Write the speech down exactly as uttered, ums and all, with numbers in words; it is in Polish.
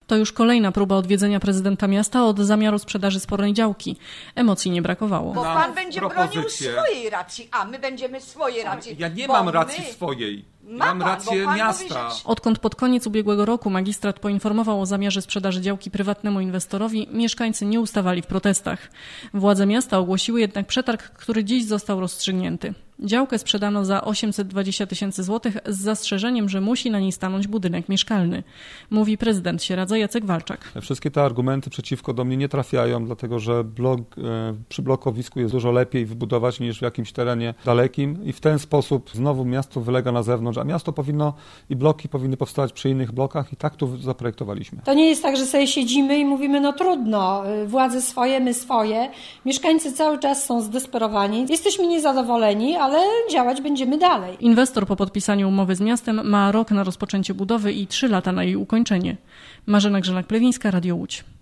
To już kolejna próba odwiedzenia prezydenta miasta od zamiaru sprzedaży spornej działki. Emocji nie brakowało. Bo pan będzie bronił swojej racji, a my będziemy swojej racji. Ja nie mam racji my... swojej. Ma mam pan, rację pan miasta. Mówi, że... Odkąd pod koniec ubiegłego roku magistrat poinformował o zamiarze sprzedaży działki prywatnemu inwestorowi, mieszkańcy nie ustawali w protestach. Władze miasta ogłosiły jednak przetarg, który dziś został rozstrzygnięty. Działkę sprzedano za osiemset dwadzieścia tysięcy złotych z zastrzeżeniem, że musi na niej stanąć budynek mieszkalny. Mówi prezydent Sieradza Jacek Walczak. Wszystkie te argumenty przeciwko do mnie nie trafiają, dlatego że blok, przy blokowisku jest dużo lepiej wybudować niż w jakimś terenie dalekim i w ten sposób znowu miasto wylega na zewnątrz, a miasto powinno i bloki powinny powstawać przy innych blokach i tak tu zaprojektowaliśmy. To nie jest tak, że sobie siedzimy i mówimy, no trudno, władze swoje, my swoje. Mieszkańcy cały czas są zdesperowani. Jesteśmy niezadowoleni, ale ale działać będziemy dalej. Inwestor po podpisaniu umowy z miastem ma rok na rozpoczęcie budowy i trzy lata na jej ukończenie. Marzena Grzelak-Plewińska, Radio Łódź.